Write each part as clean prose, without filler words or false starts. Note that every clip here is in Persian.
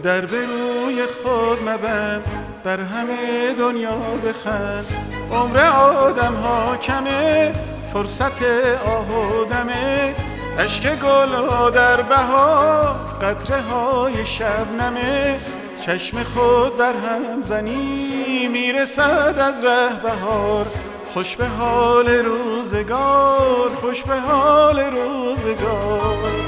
در به روی خود مبند، بر همه دنیا بخند. عمر آدم ها کمه، فرصت آهودمه، اشک گل ها در بهار، قطره های شبنمه. چشم خود بر هم زنی میرسد از ره بهار، خوش به حال روزگار، خوش به حال روزگار.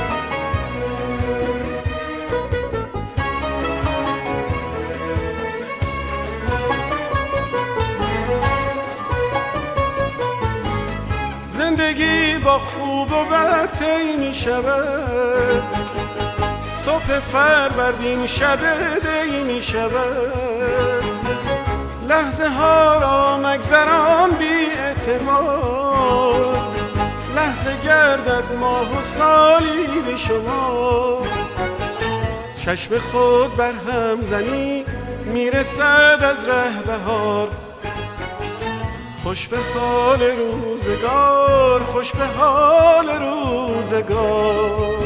زندگی با خوب و بد طی می شود، صبح فروردین شب دی می شود. لحظه ها را مگذران بی اعتبار، لحظه گردد ماه و سالی بی شما. چشم خود بر هم زنی میرسد از ره بهار، خوش به حال روزگار، خوش به حال روزگار.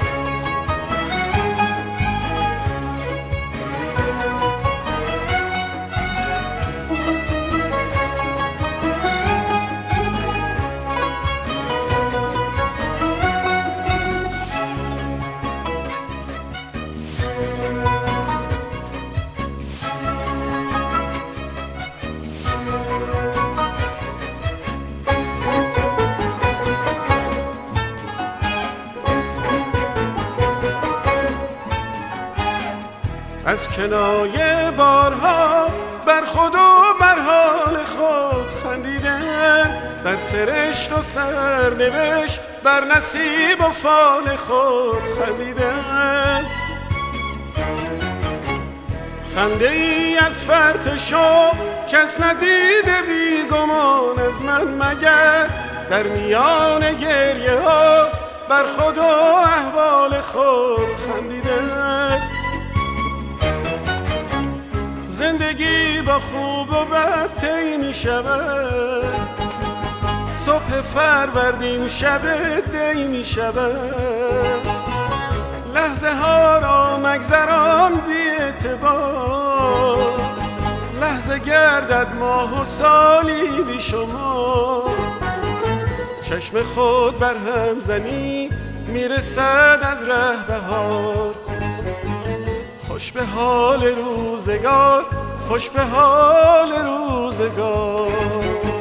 از کنایه بارها بر خود و بر حال خود خندیدم، بر سرشت و سرنوشت، بر نصیب و فال خود خندیدم. خنده ای از فرط شوق کس ندیده بی گمان از من مگر، در میان گریه ها بر خود و احوال خود خندیدم. زندگی با خوب و بد طی می شود، صبح فروردین شب دی می شود. لحظه ها را مگذران بی اعتبار، لحظه گردد ماه و سالی بی شما. چشم خود بر هم زنی میرسد از ره بهار، خوش به حال روزگار، خوش به حال روزگار.